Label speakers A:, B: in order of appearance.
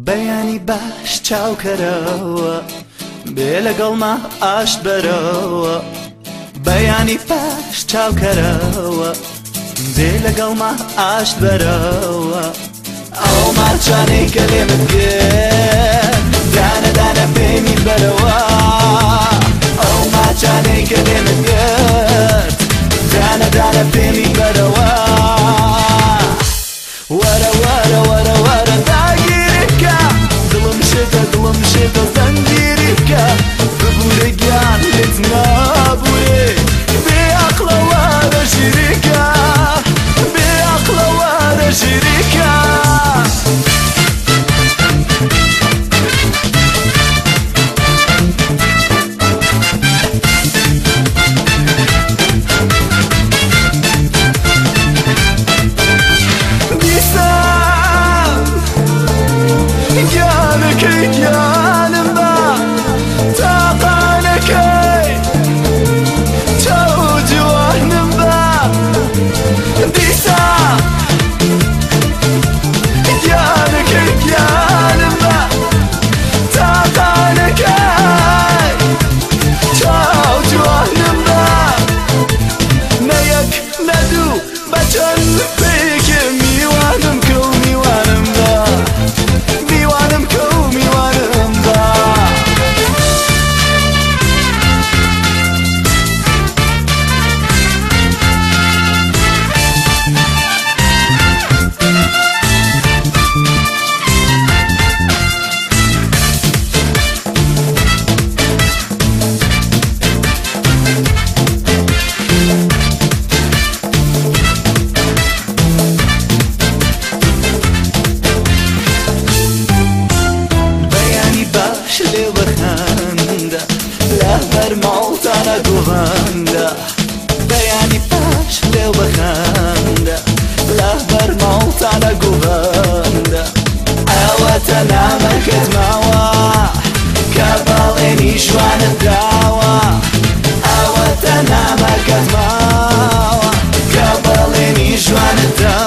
A: بەیانی باش چاوکەرەوە بێ لەگەڵما ئاشت بەرەوە بەیانی باش چاوکەرەوە بێ لەگەڵما ئاشت بەرەوە ئەو مارچانەی کە لێمت کرد دانە دانە پێمی بەرەوە ئەو مارچانەی کە لێمت کرد دانە دانە پێمی بەرەوە وەرە وەرە وەرە وەرە داگیریکە دڵم شێتە زەنجیریکە ببوورە گیان لێت نابوورێ بێ عەقڵە وەرە ژیریکە بێ عەقڵە وەرە ژیریکە ماڵتانە گوڤەندە بەیانی باش لێو بخەندە لەبەر ماڵتانە گوڤەندە ئەوەتە نامەکەت ماوە کە بەڵێنی ژوانت داوە ئەوەتە نامەکەت ماوە کە بەڵێنی ژوانت داوە